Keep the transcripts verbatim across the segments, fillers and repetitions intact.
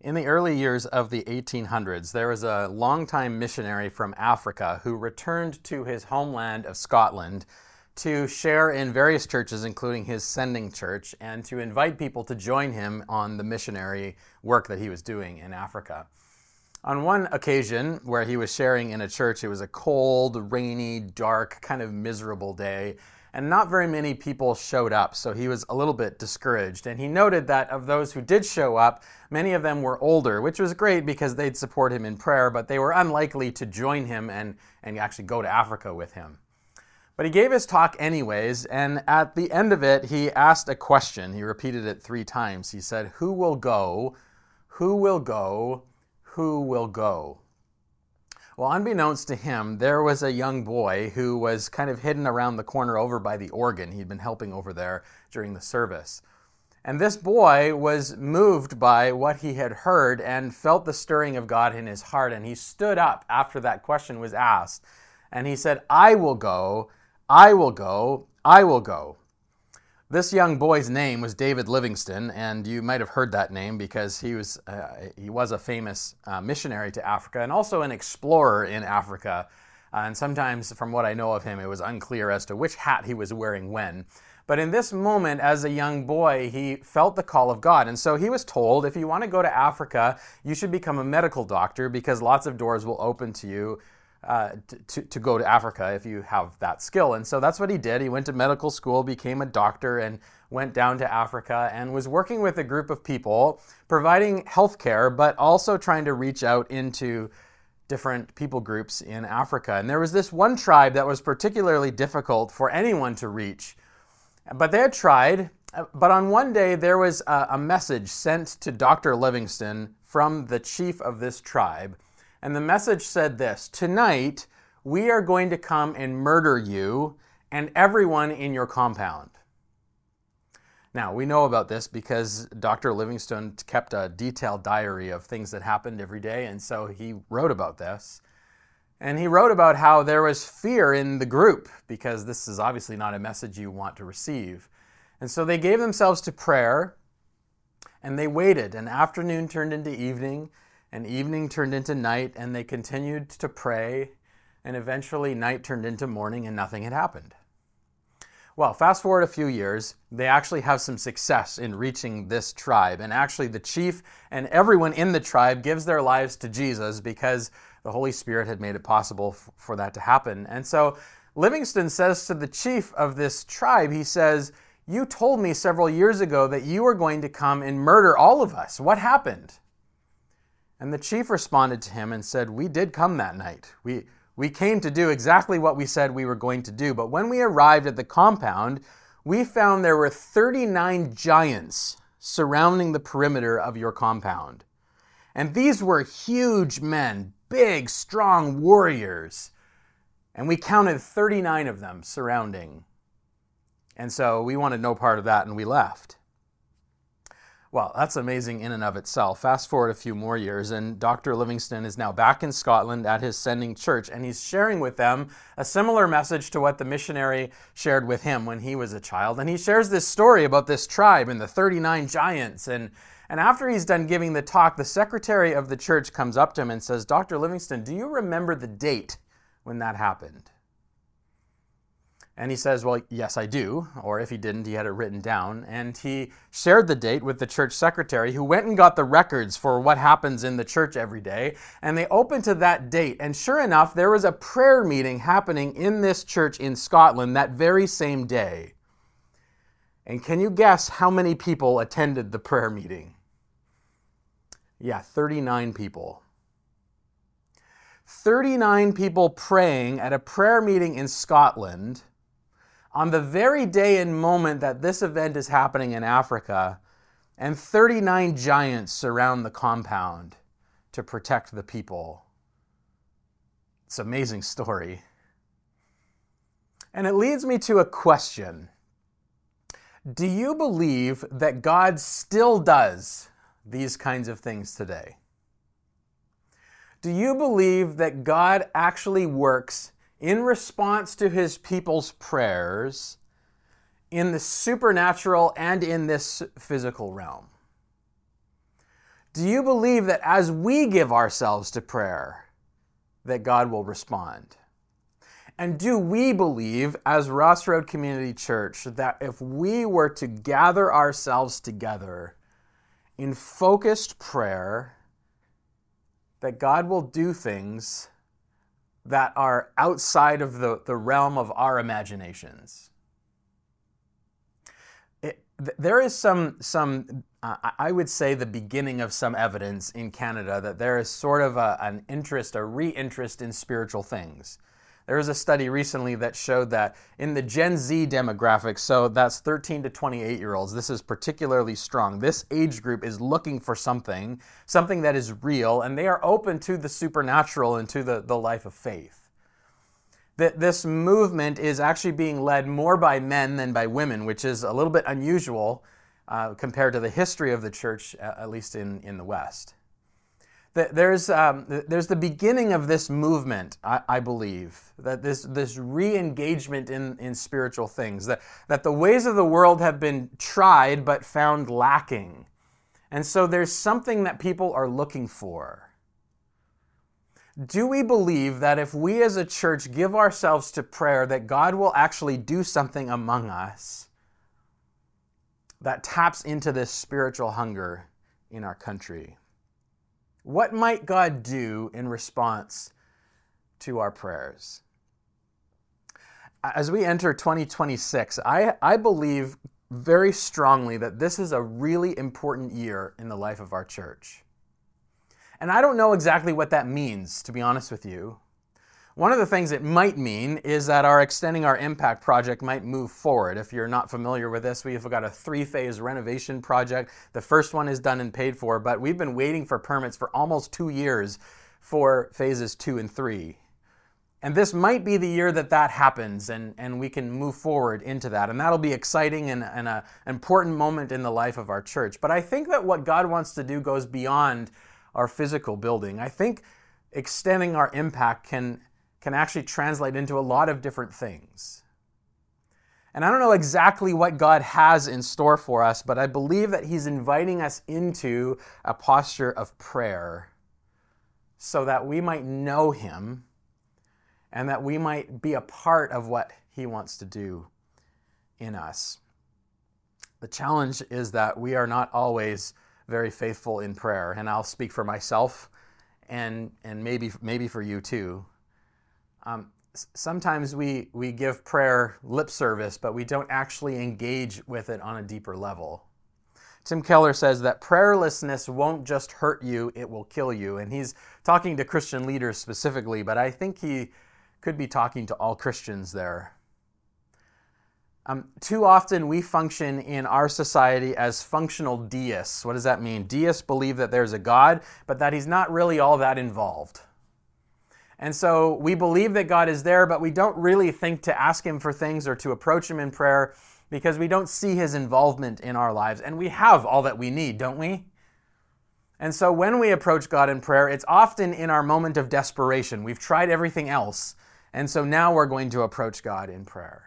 In the early years of the eighteen hundreds, there was a longtime missionary from Africa who returned to his homeland of Scotland to share in various churches, including his sending church, and to invite people to join him on the missionary work that he was doing in Africa. On one occasion where he was sharing in a church, it was a cold, rainy, dark, kind of miserable day, and not very many people showed up, so he was a little bit discouraged. And he noted that of those who did show up, many of them were older, which was great because they'd support him in prayer, but they were unlikely to join him and, and actually go to Africa with him. But he gave his talk anyways, and at the end of it, he asked a question. He repeated it three times. He said, "Who will go? Who will go? Who will go?" Well, unbeknownst to him, there was a young boy who was kind of hidden around the corner over by the organ. He'd been helping over there during the service. And this boy was moved by what he had heard and felt the stirring of God in his heart. And he stood up after that question was asked. And he said, "I will go, I will go, I will go." This young boy's name was David Livingstone, and you might have heard that name because he was uh, he was a famous uh, missionary to Africa and also an explorer in Africa. Uh, and sometimes, from what I know of him, it was unclear as to which hat he was wearing when. But in this moment, as a young boy, he felt the call of God. And so he was told, if you want to go to Africa, you should become a medical doctor because lots of doors will open to you Uh, to, to go to Africa if you have that skill. And so that's what he did. He went to medical school, became a doctor, and went down to Africa and was working with a group of people, providing healthcare, but also trying to reach out into different people groups in Africa. And there was this one tribe that was particularly difficult for anyone to reach. But they had tried. But on one day, there was a, a message sent to Doctor Livingstone from the chief of this tribe. And the message said this: "Tonight, we are going to come and murder you and everyone in your compound." Now, we know about this because Doctor Livingstone kept a detailed diary of things that happened every day, and so he wrote about this. And he wrote about how there was fear in the group because this is obviously not a message you want to receive. And so they gave themselves to prayer, and they waited, and afternoon turned into evening, and evening turned into night, and they continued to pray, and eventually night turned into morning, and nothing had happened. Well, fast forward a few years, they actually have some success in reaching this tribe, and actually the chief and everyone in the tribe gives their lives to Jesus because the Holy Spirit had made it possible f- for that to happen. And so Livingstone says to the chief of this tribe, he says, "You told me several years ago that you were going to come and murder all of us. What happened?" And the chief responded to him and said, "We did come that night. We we came to do exactly what we said we were going to do. But when we arrived at the compound, we found there were thirty-nine giants surrounding the perimeter of your compound. And these were huge men, big, strong warriors. And we counted thirty-nine of them surrounding. And so we wanted no part of that, and we left." Well, that's amazing in and of itself. Fast forward a few more years, and Doctor Livingstone is now back in Scotland at his sending church, and he's sharing with them a similar message to what the missionary shared with him when he was a child. And he shares this story about this tribe and the thirty-nine giants. And, and after he's done giving the talk, the secretary of the church comes up to him and says, "Doctor Livingstone, do you remember the date when that happened?" And he says, "Well, yes, I do." Or if he didn't, he had it written down. And he shared the date with the church secretary, who went and got the records for what happens in the church every day. And they opened to that date. And sure enough, there was a prayer meeting happening in this church in Scotland that very same day. And can you guess how many people attended the prayer meeting? Yeah, thirty-nine people. thirty-nine people praying at a prayer meeting in Scotland on the very day and moment that this event is happening in Africa, and thirty-nine giants surround the compound to protect the people. It's an amazing story. And it leads me to a question. Do you believe that God still does these kinds of things today? Do you believe that God actually works in response to his people's prayers in the supernatural and in this physical realm? Do you believe that as we give ourselves to prayer, that God will respond? And do we believe, as Ross Road Community Church, that if we were to gather ourselves together in focused prayer, that God will do things that are outside of the, the realm of our imaginations? It, there is some, some uh, I would say, the beginning of some evidence in Canada that there is sort of a, an interest, a re-interest in spiritual things. There was a study recently that showed that in the Gen Z demographic, so that's thirteen to twenty-eight year olds, this is particularly strong. This age group is looking for something, something that is real, and they are open to the supernatural and to the, the life of faith. That this movement is actually being led more by men than by women, which is a little bit unusual uh, compared to the history of the church, at least in, in the West. There's um, there's the beginning of this movement, I, I believe, that this this re-engagement in, in spiritual things, that, that the ways of the world have been tried but found lacking. And so there's something that people are looking for. Do we believe that if we as a church give ourselves to prayer, that God will actually do something among us that taps into this spiritual hunger in our country? What might God do in response to our prayers? As we enter twenty twenty-six, I, I believe very strongly that this is a really important year in the life of our church. And I don't know exactly what that means, to be honest with you. One of the things it might mean is that our Extending Our Impact project might move forward. If you're not familiar with this, we've got a three-phase renovation project. The first one is done and paid for, but we've been waiting for permits for almost two years for phases two and three. And this might be the year that that happens, and, and we can move forward into that. And that'll be exciting and, and an important moment in the life of our church. But I think that what God wants to do goes beyond our physical building. I think extending our impact can can actually translate into a lot of different things. And I don't know exactly what God has in store for us, but I believe that He's inviting us into a posture of prayer so that we might know Him and that we might be a part of what He wants to do in us. The challenge is that we are not always very faithful in prayer, and I'll speak for myself and, and maybe, maybe for you too. Um, sometimes we, we give prayer lip service, but we don't actually engage with it on a deeper level. Tim Keller says that prayerlessness won't just hurt you, it will kill you. And he's talking to Christian leaders specifically, but I think he could be talking to all Christians there. Um, too often we function in our society as functional deists. What does that mean? Deists believe that there's a God, but that He's not really all that involved. And so we believe that God is there, but we don't really think to ask Him for things or to approach Him in prayer because we don't see His involvement in our lives. And we have all that we need, don't we? And so when we approach God in prayer, it's often in our moment of desperation. We've tried everything else, and so now we're going to approach God in prayer.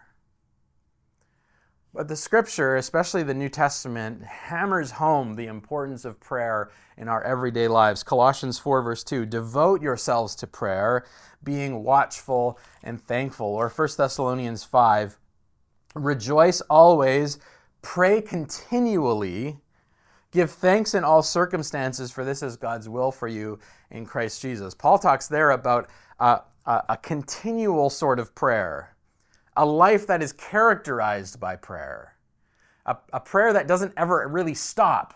But the Scripture, especially the New Testament, hammers home the importance of prayer in our everyday lives. Colossians four verse two, devote yourselves to prayer, being watchful and thankful. Or First Thessalonians five, rejoice always, pray continually, give thanks in all circumstances, for this is God's will for you in Christ Jesus. Paul talks there about uh, a, a continual sort of prayer. A life that is characterized by prayer. A, a prayer that doesn't ever really stop.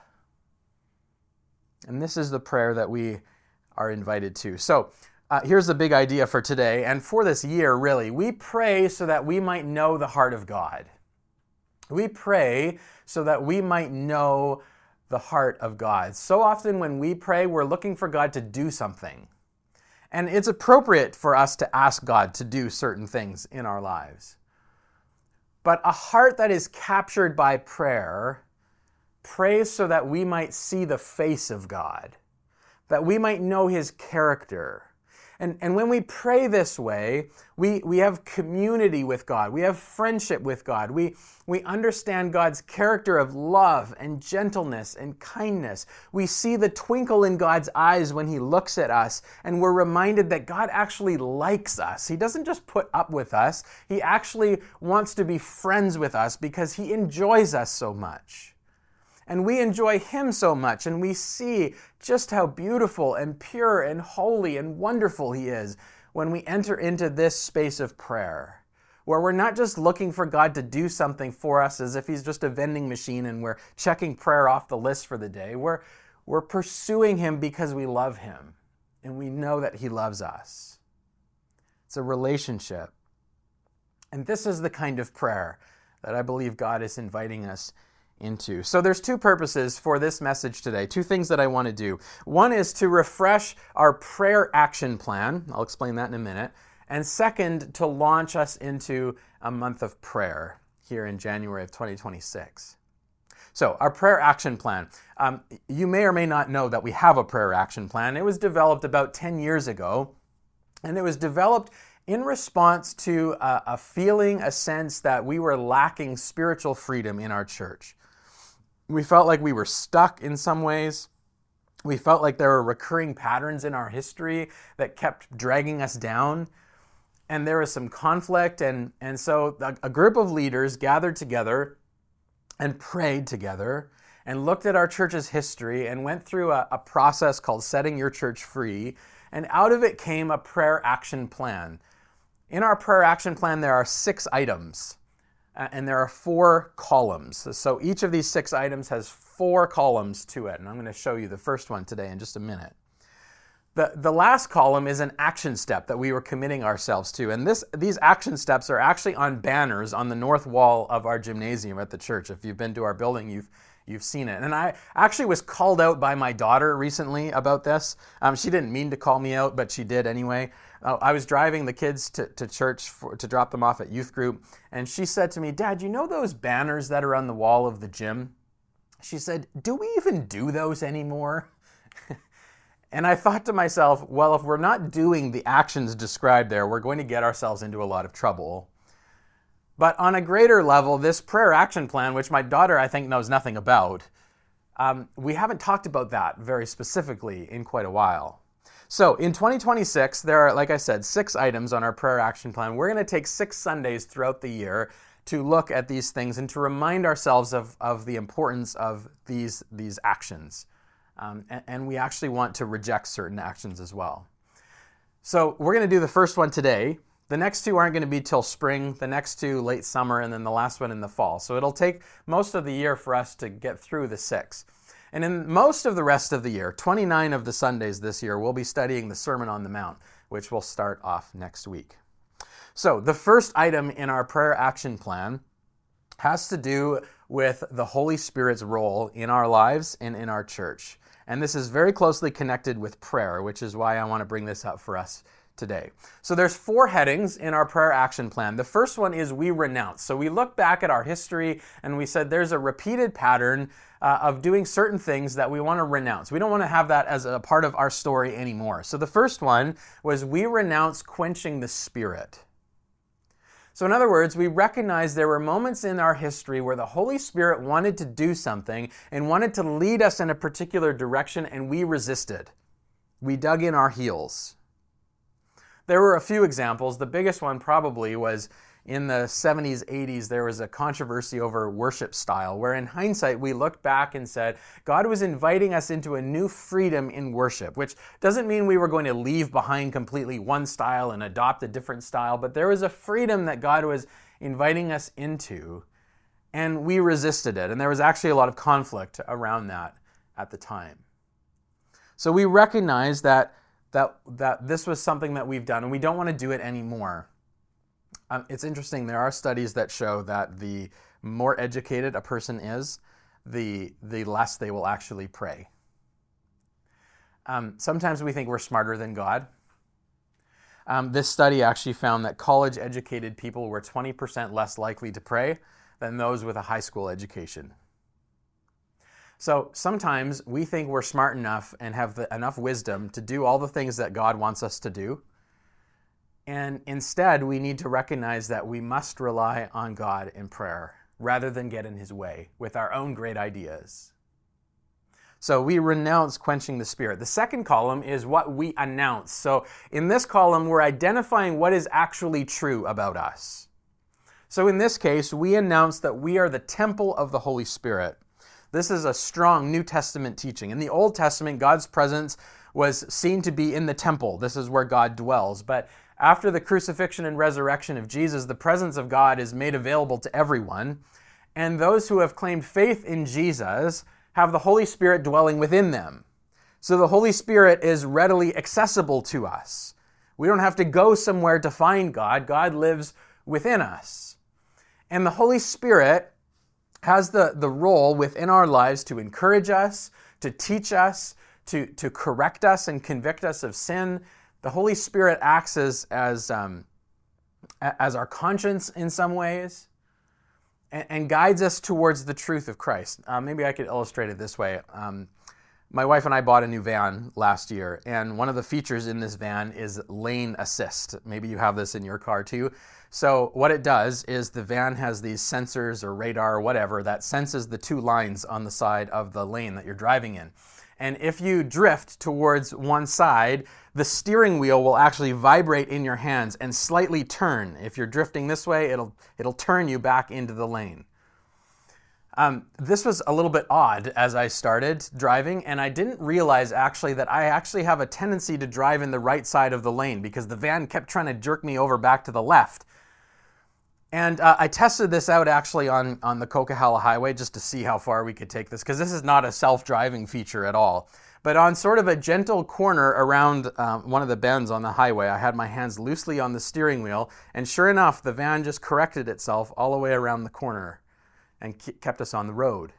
And this is the prayer that we are invited to. So uh, here's the big idea for today, and for this year, really. We pray so that we might know the heart of God. We pray so that we might know the heart of God. So often when we pray, we're looking for God to do something. And it's appropriate for us to ask God to do certain things in our lives. But a heart that is captured by prayer prays so that we might see the face of God, that we might know His character, And, and when we pray this way, we, we have community with God. We have friendship with God. We, we understand God's character of love and gentleness and kindness. We see the twinkle in God's eyes when he looks at us, and we're reminded that God actually likes us. He doesn't just put up with us. He actually wants to be friends with us because he enjoys us so much. And we enjoy him so much, and we see just how beautiful and pure and holy and wonderful he is when we enter into this space of prayer, where we're not just looking for God to do something for us as if he's just a vending machine and we're checking prayer off the list for the day. We're, we're pursuing him because we love him, and we know that he loves us. It's a relationship. And this is the kind of prayer that I believe God is inviting us into. So there's two purposes for this message today, two things that I want to do. One is to refresh our prayer action plan. I'll explain that in a minute. And second, to launch us into a month of prayer here in January of twenty twenty-six. So our prayer action plan. Um, you may or may not know that we have a prayer action plan. It was developed about ten years ago, and it was developed in response to a, a feeling, a sense that we were lacking spiritual freedom in our church. We felt like we were stuck in some ways. We felt like there were recurring patterns in our history that kept dragging us down. And there was some conflict. And, and so a, a group of leaders gathered together and prayed together and looked at our church's history and went through a, a process called Setting Your Church Free. And out of it came a prayer action plan. In our prayer action plan, there are six items. Uh, and there are four columns. So each of these six items has four columns to it. And I'm going to show you the first one today in just a minute. The, the last column is an action step that we were committing ourselves to. And this these action steps are actually on banners on the north wall of our gymnasium at the church. If you've been to our building, you've You've seen it. And I actually was called out by my daughter recently about this. Um, she didn't mean to call me out, but she did anyway. Uh, I was driving the kids to, to church for, to drop them off at youth group. And she said to me, "Dad, you know those banners that are on the wall of the gym?" She said, "Do we even do those anymore?" And I thought to myself, well, if we're not doing the actions described there, we're going to get ourselves into a lot of trouble. But on a greater level, this prayer action plan, which my daughter, I think, knows nothing about, um, we haven't talked about that very specifically in quite a while. So in twenty twenty-six, there are, like I said, six items on our prayer action plan. We're going to take six Sundays throughout the year to look at these things and to remind ourselves of, of the importance of these, these actions. Um, and, and we actually want to reject certain actions as well. So we're going to do the first one today. The next two aren't going to be till spring, the next two late summer, and then the last one in the fall. So it'll take most of the year for us to get through the six. And in most of the rest of the year, twenty-nine of the Sundays this year, we'll be studying the Sermon on the Mount, which will start off next week. So the first item in our prayer action plan has to do with the Holy Spirit's role in our lives and in our church. And this is very closely connected with prayer, which is why I want to bring this up for us today. So there's four headings in our prayer action plan. The first one is we renounce. So we look back at our history and we said there's a repeated pattern uh, of doing certain things that we want to renounce. We don't want to have that as a part of our story anymore. So the first one was we renounce quenching the Spirit. So in other words, we recognize there were moments in our history where the Holy Spirit wanted to do something and wanted to lead us in a particular direction, and we resisted. We dug in our heels. There were a few examples. The biggest one probably was in the seventies, eighties, there was a controversy over worship style, where in hindsight, we looked back and said, God was inviting us into a new freedom in worship, which doesn't mean we were going to leave behind completely one style and adopt a different style, but there was a freedom that God was inviting us into, and we resisted it. And there was actually a lot of conflict around that at the time. So we recognize that that that this was something that we've done, and we don't want to do it anymore. Um, it's interesting, there are studies that show that the more educated a person is, the, the less they will actually pray. Um, sometimes we think we're smarter than God. Um, this study actually found that college-educated people were twenty percent less likely to pray than those with a high school education. So sometimes we think we're smart enough and have the, enough wisdom to do all the things that God wants us to do, And instead, we need to recognize that we must rely on God in prayer rather than get in his way with our own great ideas. So we renounce quenching the Spirit. The second column is what we announce. So in this column, we're identifying what is actually true about us. So in this case, we announce that we are the temple of the Holy Spirit. This is a strong New Testament teaching. In the Old Testament, God's presence was seen to be in the temple. This is where God dwells. But after the crucifixion and resurrection of Jesus, the presence of God is made available to everyone. And those who have claimed faith in Jesus have the Holy Spirit dwelling within them. So the Holy Spirit is readily accessible to us. We don't have to go somewhere to find God. God lives within us. And the Holy Spirit has the, the role within our lives to encourage us, to teach us, to, to correct us and convict us of sin. The Holy Spirit acts as, as, um, as our conscience in some ways and, and guides us towards the truth of Christ. Uh, maybe I could illustrate it this way. Um, my wife and I bought a new van last year, and one of the features in this van is lane assist. Maybe you have this in your car too. So what it does is the van has these sensors or radar or whatever that senses the two lines on the side of the lane that you're driving in. And if you drift towards one side, the steering wheel will actually vibrate in your hands and slightly turn. If you're drifting this way, it'll, it'll turn you back into the lane. Um, this was a little bit odd as I started driving, and I didn't realize actually that I actually have a tendency to drive in the right side of the lane because the van kept trying to jerk me over back to the left. And uh, I tested this out actually on, on the Coquihalla Highway just to see how far we could take this, because this is not a self-driving feature at all. But on sort of a gentle corner around um, one of the bends on the highway, I had my hands loosely on the steering wheel, and sure enough, the van just corrected itself all the way around the corner and kept us on the road.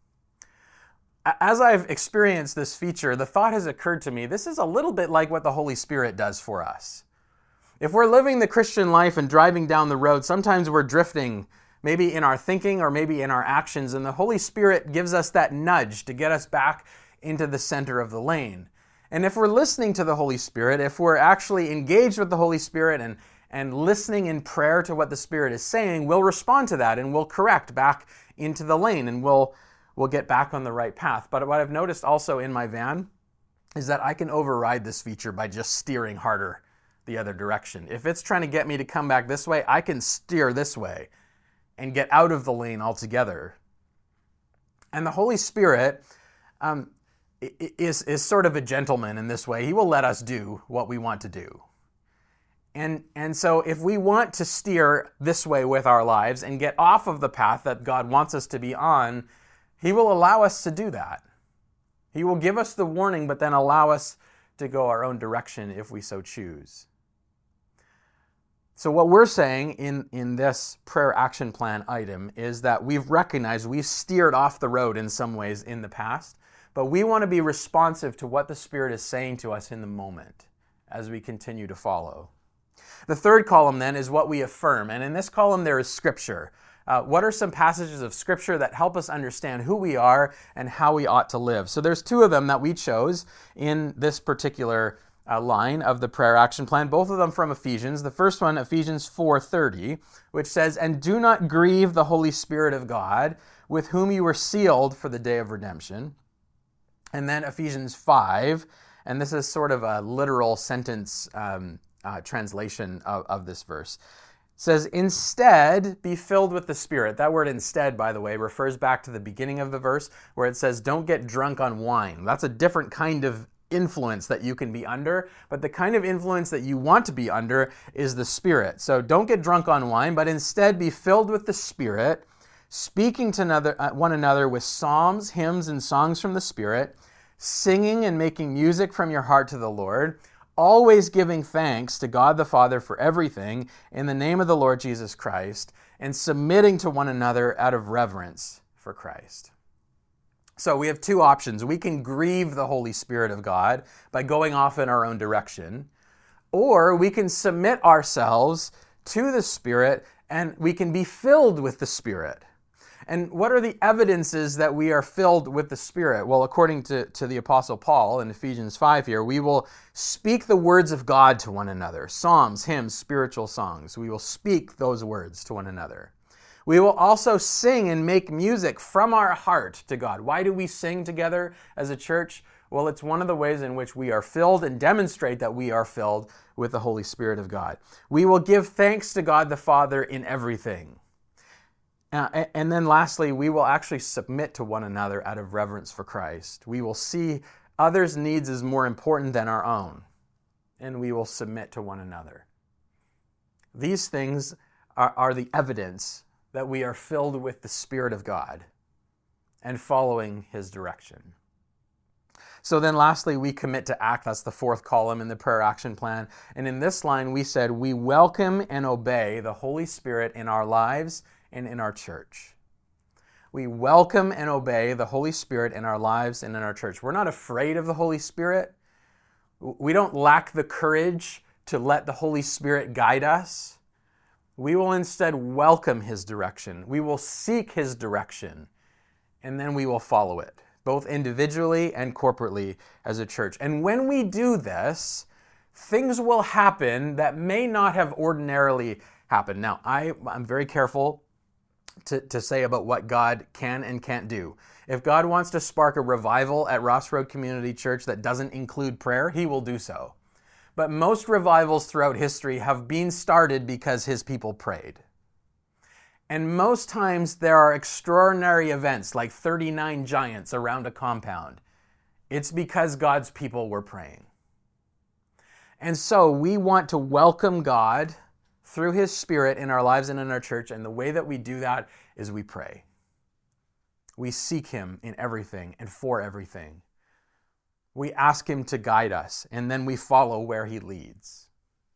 As I've experienced this feature, the thought has occurred to me, this is a little bit like what the Holy Spirit does for us. If we're living the Christian life and driving down the road, sometimes we're drifting, maybe in our thinking or maybe in our actions, and the Holy Spirit gives us that nudge to get us back into the center of the lane. And if we're listening to the Holy Spirit, if we're actually engaged with the Holy Spirit and, and listening in prayer to what the Spirit is saying, we'll respond to that and we'll correct back into the lane and we'll, we'll get back on the right path. But what I've noticed also in my van is that I can override this feature by just steering harder the other direction. If it's trying to get me to come back this way, I can steer this way and get out of the lane altogether. And the Holy Spirit um, is, is sort of a gentleman in this way. He will let us do what we want to do. And, and so if we want to steer this way with our lives and get off of the path that God wants us to be on, He will allow us to do that. He will give us the warning, but then allow us to go our own direction if we so choose. So what we're saying in, in this prayer action plan item is that we've recognized we've steered off the road in some ways in the past, but we want to be responsive to what the Spirit is saying to us in the moment as we continue to follow. The third column then is what we affirm, and in this column there is Scripture. Uh, what are some passages of Scripture that help us understand who we are and how we ought to live? So there's two of them that we chose in this particular uh, line of the prayer action plan, both of them from Ephesians. The first one, Ephesians four thirty, which says, "And do not grieve the Holy Spirit of God, with whom you were sealed for the day of redemption." And then Ephesians five, and this is sort of a literal sentence um, uh, translation of, of this verse. It says, "Instead, be filled with the Spirit." That word "instead," by the way, refers back to the beginning of the verse where it says, "Don't get drunk on wine." That's a different kind of influence that you can be under, but the kind of influence that you want to be under is the Spirit. So don't get drunk on wine, but instead be filled with the Spirit, speaking to another, uh, one another with psalms, hymns, and songs from the Spirit, singing and making music from your heart to the Lord, always giving thanks to God the Father for everything in the name of the Lord Jesus Christ, and submitting to one another out of reverence for Christ. So we have two options. We can grieve the Holy Spirit of God by going off in our own direction, or we can submit ourselves to the Spirit and we can be filled with the Spirit. And what are the evidences that we are filled with the Spirit? Well, according to, to the Apostle Paul in Ephesians five here, we will speak the words of God to one another. Psalms, hymns, spiritual songs. We will speak those words to one another. We will also sing and make music from our heart to God. Why do we sing together as a church? Well, it's one of the ways in which we are filled and demonstrate that we are filled with the Holy Spirit of God. We will give thanks to God the Father in everything. Uh, and then lastly, we will actually submit to one another out of reverence for Christ. We will see others' needs as more important than our own, and we will submit to one another. These things are, are the evidence that we are filled with the Spirit of God and following His direction. So then lastly, we commit to act. That's the fourth column in the prayer action plan. And in this line, we said, we welcome and obey the Holy Spirit in our lives and in our church. We welcome and obey the Holy Spirit in our lives and in our church. We're not afraid of the Holy Spirit. We don't lack the courage to let the Holy Spirit guide us. We will instead welcome His direction. We will seek His direction, and then we will follow it, both individually and corporately as a church. And when we do this, things will happen that may not have ordinarily happened. Now, I, I'm very careful to, to say about what God can and can't do. If God wants to spark a revival at Ross Road Community Church that doesn't include prayer, He will do so. But most revivals throughout history have been started because His people prayed. And most times there are extraordinary events like thirty-nine giants around a compound. It's because God's people were praying. And so we want to welcome God through His Spirit in our lives and in our church. And the way that we do that is we pray. We seek Him in everything and for everything. We ask Him to guide us, and then we follow where He leads.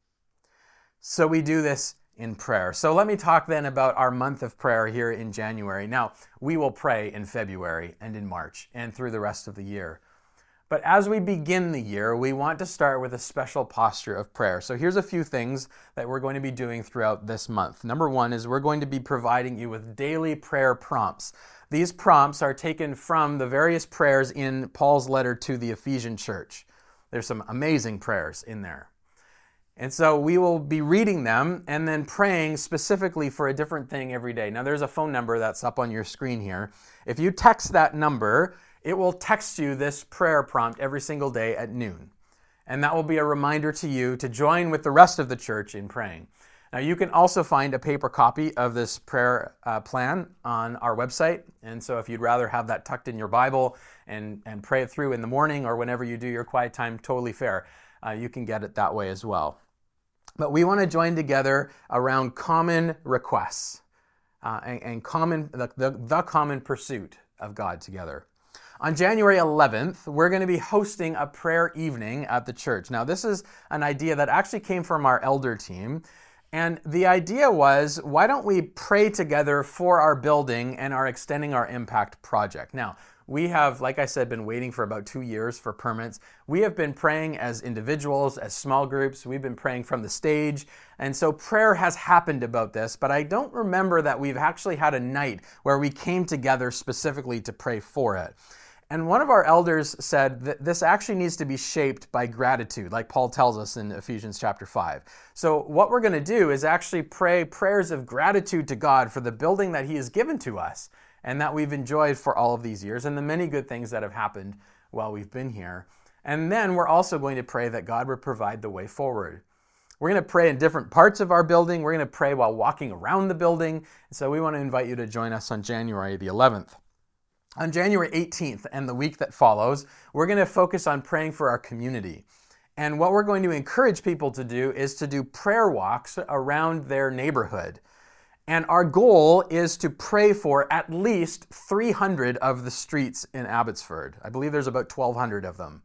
So we do this in prayer. So let me talk then about our month of prayer here in January. Now, we will pray in February and in March and through the rest of the year. But as we begin the year, we want to start with a special posture of prayer. So here's a few things that we're going to be doing throughout this month. Number one is we're going to be providing you with daily prayer prompts. These prompts are taken from the various prayers in Paul's letter to the Ephesian church. There's some amazing prayers in there. And so we will be reading them and then praying specifically for a different thing every day. Now there's a phone number that's up on your screen here. If you text that number, it will text you this prayer prompt every single day at noon. And that will be a reminder to you to join with the rest of the church in praying. Now you can also find a paper copy of this prayer uh, plan on our website. And so if you'd rather have that tucked in your Bible and, and pray it through in the morning or whenever you do your quiet time, totally fair. Uh, you can get it that way as well. But we want to join together around common requests uh, and, and common the, the, the common pursuit of God together. On January eleventh, we're going to be hosting a prayer evening at the church. Now, this is an idea that actually came from our elder team. And the idea was, why don't we pray together for our building and our Extending Our Impact project? Now, we have, like I said, been waiting for about two years for permits. We have been praying as individuals, as small groups. We've been praying from the stage. And so prayer has happened about this, but I don't remember that we've actually had a night where we came together specifically to pray for it. And one of our elders said that this actually needs to be shaped by gratitude, like Paul tells us in Ephesians chapter five. So what we're going to do is actually pray prayers of gratitude to God for the building that He has given to us and that we've enjoyed for all of these years and the many good things that have happened while we've been here. And then we're also going to pray that God would provide the way forward. We're going to pray in different parts of our building. We're going to pray while walking around the building. So we want to invite you to join us on January the eleventh. On January eighteenth and the week that follows, we're going to focus on praying for our community. And what we're going to encourage people to do is to do prayer walks around their neighborhood. And our goal is to pray for at least three hundred of the streets in Abbotsford. I believe there's about twelve hundred of them.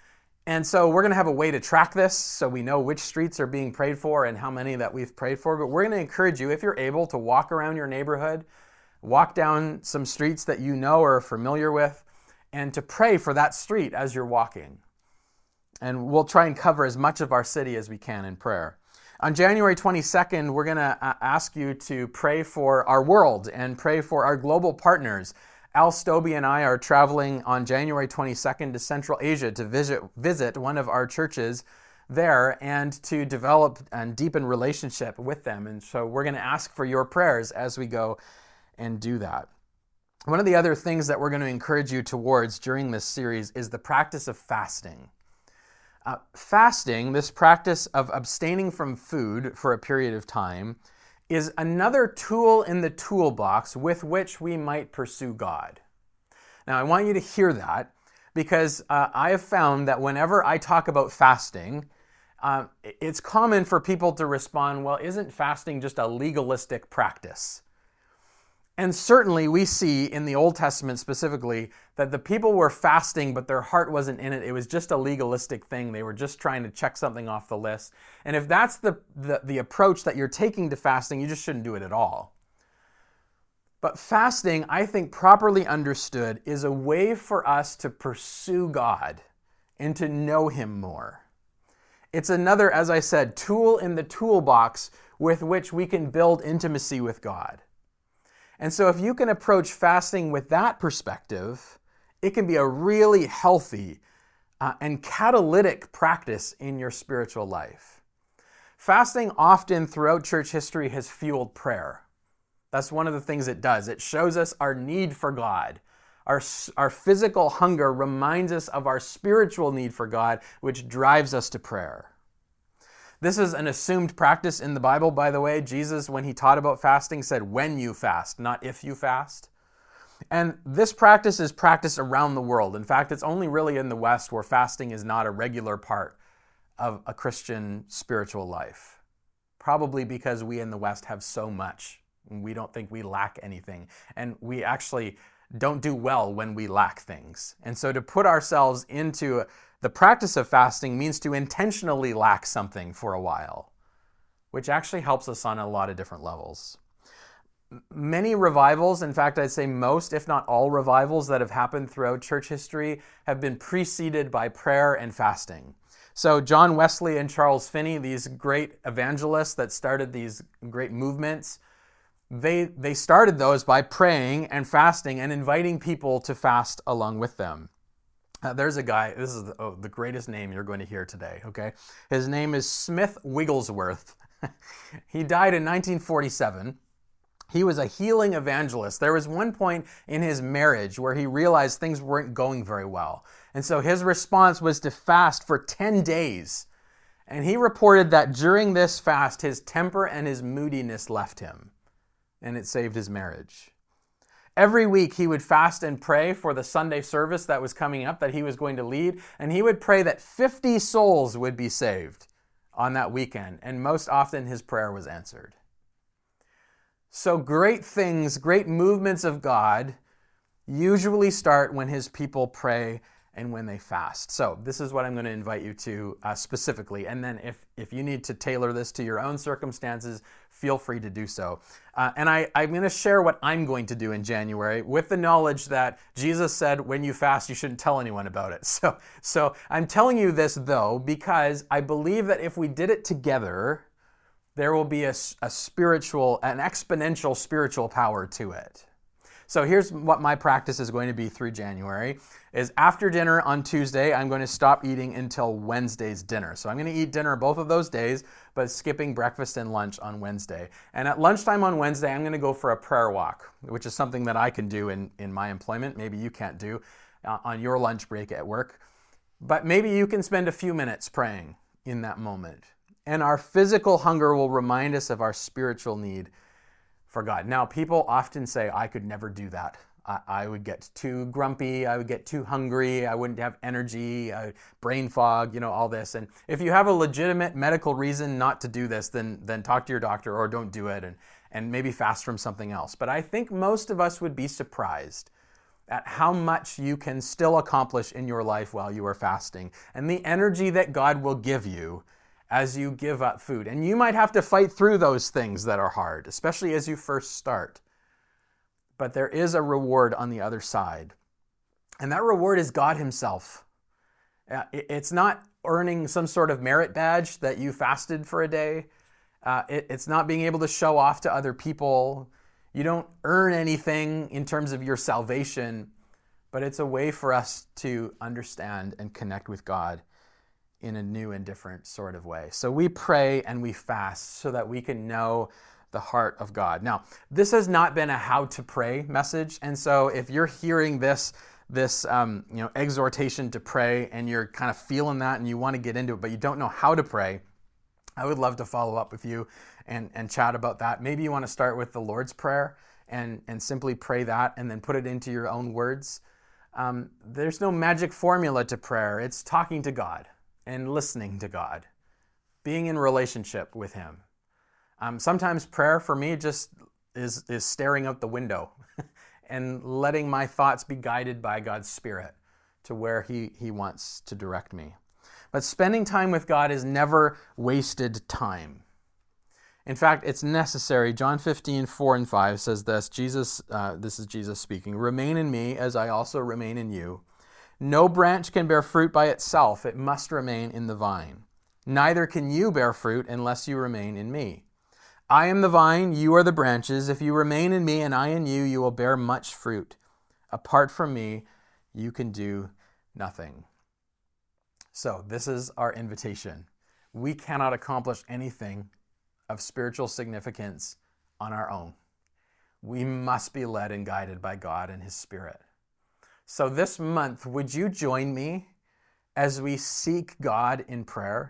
And so we're going to have a way to track this so we know which streets are being prayed for and how many that we've prayed for. But we're going to encourage you, if you're able, to walk around your neighborhood, walk down some streets that you know or are familiar with, and to pray for that street as you're walking. And we'll try and cover as much of our city as we can in prayer. On January twenty-second, we're going to uh, ask you to pray for our world and pray for our global partners. Al Stobie and I are traveling on January twenty-second to Central Asia to visit, visit one of our churches there and to develop and deepen relationship with them. And so we're going to ask for your prayers as we go and do that. One of the other things that we're going to encourage you towards during this series is the practice of fasting. Uh, fasting, this practice of abstaining from food for a period of time, is another tool in the toolbox with which we might pursue God. Now, I want you to hear that because uh, I have found that whenever I talk about fasting, uh, it's common for people to respond, well, isn't fasting just a legalistic practice? And certainly we see in the Old Testament specifically that the people were fasting, but their heart wasn't in it. It was just a legalistic thing. They were just trying to check something off the list. And if that's the, the, the approach that you're taking to fasting, you just shouldn't do it at all. But fasting, I think properly understood, is a way for us to pursue God and to know Him more. It's another, as I said, tool in the toolbox with which we can build intimacy with God. And so if you can approach fasting with that perspective, it can be a really healthy uh, and catalytic practice in your spiritual life. Fasting often throughout church history has fueled prayer. That's one of the things it does. It shows us our need for God. Our, our physical hunger reminds us of our spiritual need for God, which drives us to prayer. This is an assumed practice in the Bible, by the way. Jesus, when he taught about fasting, said, when you fast, not if you fast. And this practice is practiced around the world. In fact, it's only really in the West where fasting is not a regular part of a Christian spiritual life. Probably because we in the West have so much. We don't think we lack anything. And we actually don't do well when we lack things. And so to put ourselves into the practice of fasting means to intentionally lack something for a while, which actually helps us on a lot of different levels. Many revivals, in fact, I'd say most, if not all revivals that have happened throughout church history have been preceded by prayer and fasting. So John Wesley and Charles Finney, these great evangelists that started these great movements, they, they started those by praying and fasting and inviting people to fast along with them. Uh, there's a guy, this is the, oh, the greatest name you're going to hear today, okay? His name is Smith Wigglesworth. He died in nineteen forty-seven. He was a healing evangelist. There was one point in his marriage where he realized things weren't going very well. And so his response was to fast for ten days. And he reported that during this fast, his temper and his moodiness left him. And it saved his marriage. Every week he would fast and pray for the Sunday service that was coming up that he was going to lead. And he would pray that fifty souls would be saved on that weekend. And most often his prayer was answered. So great things, great movements of God usually start when his people pray and when they fast. So this is what I'm going to invite you to uh, specifically. And then if, if you need to tailor this to your own circumstances, feel free to do so. Uh, and I, I'm going to share what I'm going to do in January with the knowledge that Jesus said, when you fast, you shouldn't tell anyone about it. So, so I'm telling you this, though, because I believe that if we did it together, there will be a, a spiritual, an exponential spiritual power to it. So here's what my practice is going to be through January, is after dinner on Tuesday, I'm going to stop eating until Wednesday's dinner. So I'm going to eat dinner both of those days, but skipping breakfast and lunch on Wednesday. And at lunchtime on Wednesday, I'm going to go for a prayer walk, which is something that I can do in, in my employment. Maybe you can't do uh, on your lunch break at work. But maybe you can spend a few minutes praying in that moment. And our physical hunger will remind us of our spiritual need for God. Now, people often say, I could never do that. I, I would get too grumpy. I would get too hungry. I wouldn't have energy, I, brain fog, you know, all this. And if you have a legitimate medical reason not to do this, then, then talk to your doctor or don't do it and, and maybe fast from something else. But I think most of us would be surprised at how much you can still accomplish in your life while you are fasting and the energy that God will give you as you give up food. And you might have to fight through those things that are hard, especially as you first start. But there is a reward on the other side. And that reward is God himself. It's not earning some sort of merit badge that you fasted for a day. Uh, it, it's not being able to show off to other people. You don't earn anything in terms of your salvation, but it's a way for us to understand and connect with God in a new and different sort of way. So we pray and we fast so that we can know the heart of God. Now, this has not been a how to pray message, and so if you're hearing this this um, you know exhortation to pray and you're kind of feeling that and you want to get into it, but you don't know how to pray, I would love to follow up with you and, and chat about that. Maybe you want to start with the Lord's Prayer and, and simply pray that and then put it into your own words. Um, there's no magic formula to prayer. It's talking to God and listening to God, being in relationship with Him. Um, sometimes prayer for me just is, is staring out the window and letting my thoughts be guided by God's Spirit to where He, he wants to direct me. But spending time with God is never wasted time. In fact, it's necessary. John fifteen, four and five says this. Jesus, uh, this is Jesus speaking. Remain in me as I also remain in you. No branch can bear fruit by itself. It must remain in the vine. Neither can you bear fruit unless you remain in me. I am the vine, you are the branches. If you remain in me and I in you, you will bear much fruit. Apart from me, you can do nothing. So this is our invitation. We cannot accomplish anything of spiritual significance on our own. We must be led and guided by God and His Spirit. So this month, would you join me as we seek God in prayer?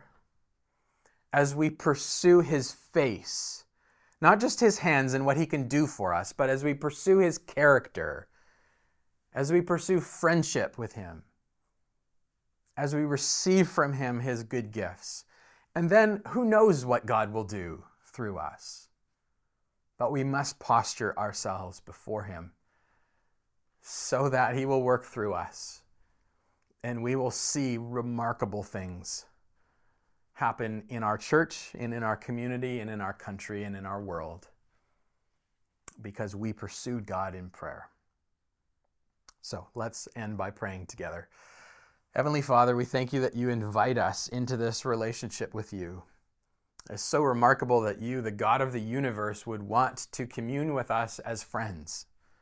As we pursue His face, not just His hands and what He can do for us, but as we pursue His character, as we pursue friendship with Him, as we receive from Him His good gifts. And then who knows what God will do through us. But we must posture ourselves before Him so that He will work through us and we will see remarkable things happen in our church and in our community and in our country and in our world because we pursued God in prayer. So let's end by praying together. Heavenly Father, we thank you that you invite us into this relationship with you. It's so remarkable that you, the God of the universe, would want to commune with us as friends.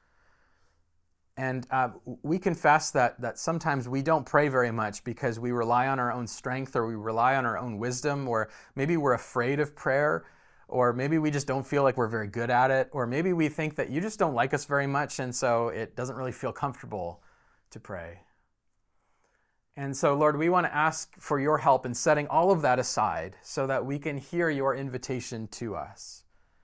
And uh, we confess that, that sometimes we don't pray very much because we rely on our own strength or we rely on our own wisdom, or maybe we're afraid of prayer, or maybe we just don't feel like we're very good at it, or maybe we think that you just don't like us very much and so it doesn't really feel comfortable to pray. And so, Lord, we want to ask for your help in setting all of that aside so that we can hear your invitation to us,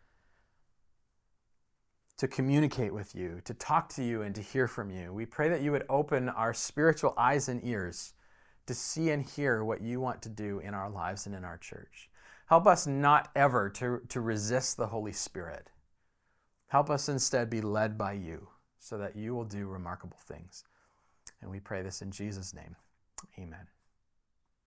to communicate with you, to talk to you, and to hear from you. We pray that you would open our spiritual eyes and ears to see and hear what you want to do in our lives and in our church. Help us not ever to, to resist the Holy Spirit. Help us instead be led by you so that you will do remarkable things. And we pray this in Jesus' name. Amen.